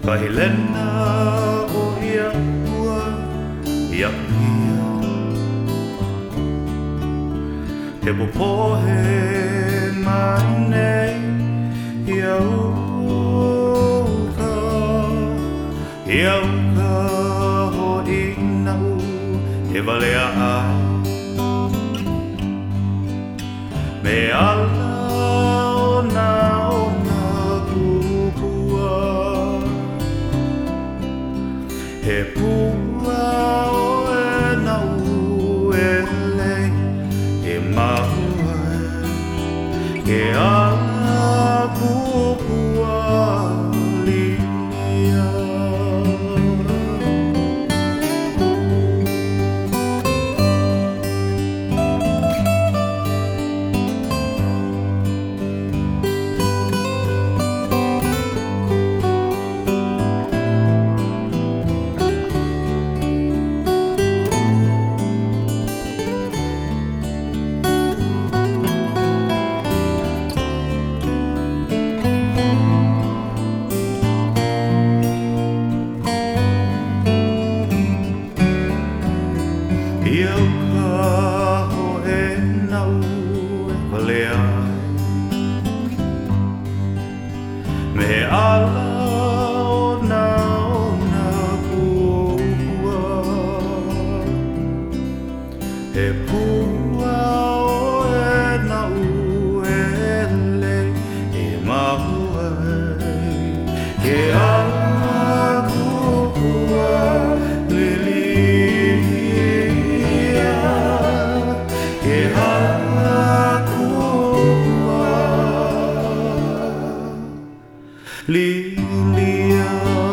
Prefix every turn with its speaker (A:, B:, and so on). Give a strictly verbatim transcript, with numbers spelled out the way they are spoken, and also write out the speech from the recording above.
A: Kailena o ia ua ia ia He popohe mai nei ia uka Ia uka ho ina u he valea ai Me ala o na o na kupua He pua o e na u e lei E mahua e ala kupua lilia Ia uka ho e nau e valea Me ala o na o na kupua He pua o e nau e lei e mahua He ala kupua lili Lilia